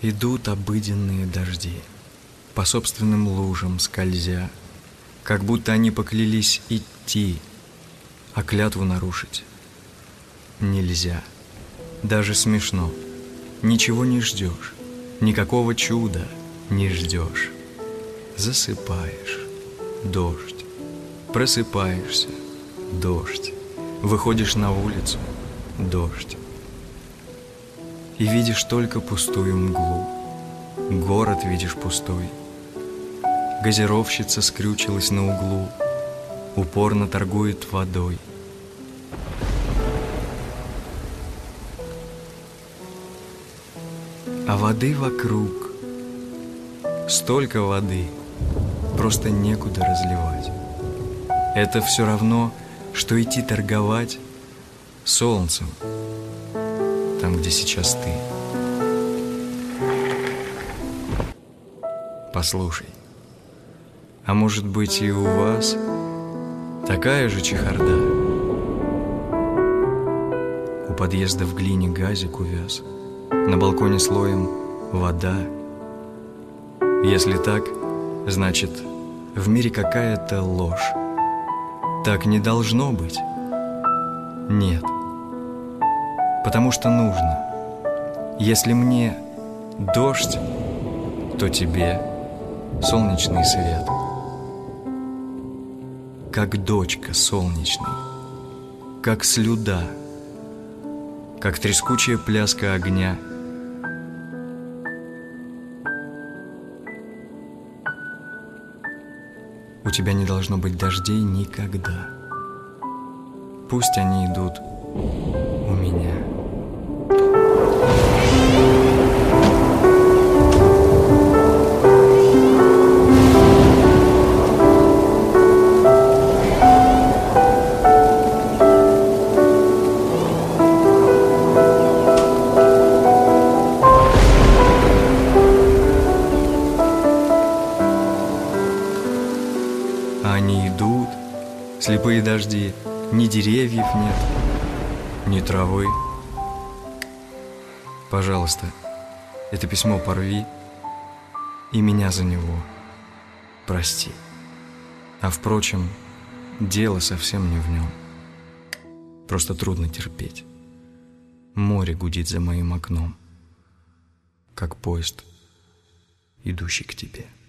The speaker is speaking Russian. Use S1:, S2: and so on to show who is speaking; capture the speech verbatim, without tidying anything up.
S1: Идут обыденные дожди, по собственным лужам скользя, как будто они поклялись идти, а клятву нарушить нельзя. Даже смешно. Ничего не ждешь, никакого чуда не ждешь. Засыпаешь — дождь. Просыпаешься — дождь. Выходишь на улицу — дождь. И видишь только пустую мглу. Город видишь пустой. Газировщица скрючилась на углу, упорно торгует водой. А воды вокруг, столько воды, просто некуда разливать. Это все равно, что идти торговать солнцем, там, где сейчас ты. Послушай, а может быть и у вас такая же чехарда? У подъезда в глине газик увяз, на балконе слоем вода. Если так, значит, в мире какая-то ложь. Так не должно быть. Нет. Потому что нужно. Если мне дождь, то тебе солнечный свет. Как дочка солнечный, как слюда, как трескучая пляска огня. У тебя не должно быть дождей никогда. Пусть они идут у меня. А они идут, слепые дожди, ни деревьев нет, ни травы. Пожалуйста, это письмо порви и меня за него прости. А впрочем, дело совсем не в нем. Просто трудно терпеть. Море гудит за моим окном, как поезд, идущий к тебе.